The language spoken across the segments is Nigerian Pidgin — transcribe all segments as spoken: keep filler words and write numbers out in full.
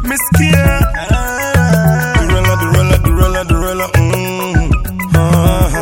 Miss Kia. Durella, Durella, Durella, Durella. Mm. Uh-huh.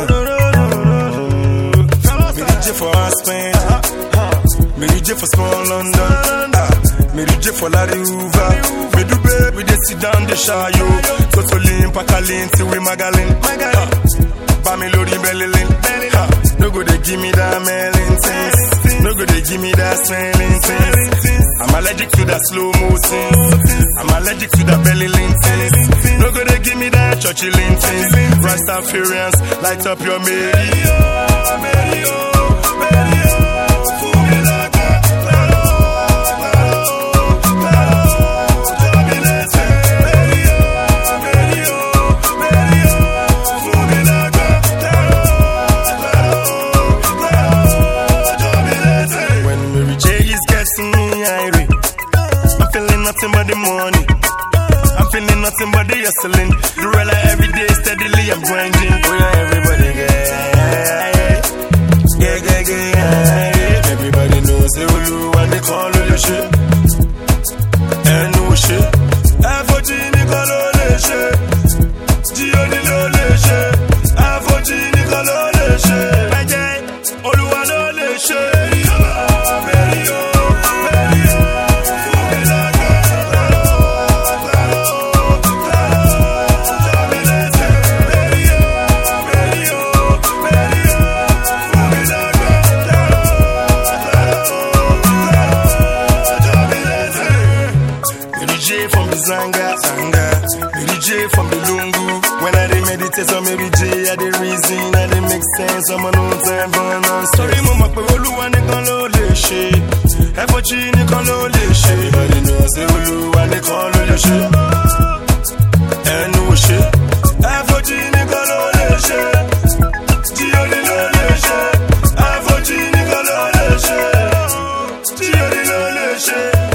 Me D J for Aspen. Me D J for small London. Me D J for Larry Hoover. Me do baby, they sit down, they shy yo. Totolin, Pakalin, Tiwi Magalin. Bami Lodi Bellilin. No go they give me that melon things. No go they give me that smelling things. I'm allergic to that slow motion. I'm allergic to that belly things. No go they give me that churchy things. Rastafarians, light up your radio, radio, radio. Fool me like that, claro, claro, claro. Jubilate, radio, radio, radio. Fool me like that, claro, claro, claro. Jubilate. When Mary J is getting me irate, I'm feeling nothing but the money. I'm feeling nothing but the hustling. Durella every day steadily I'm grinding. Oh yeah, everybody get, yeah, yeah, yeah. Everybody knows the Ulu and they call all the shit. And no shit. F O G Nicole all the shit. G O D all the shit. F O G Nicole all the shit. B J, Olu and all the shit. From the Zanga, Zanga, Mary J from the Lungu. When I dey meditate on Mary J, I dey reason, I dey make sense. I'm on no time for no story. Mama, pe Olu and they call all the shit. F O G they call all the shit. Everybody knows the Olu and they call all the shit. And no shit. F O G they call all the shit. G O D all the shit. F O G they call all the shit. G O D all the shit.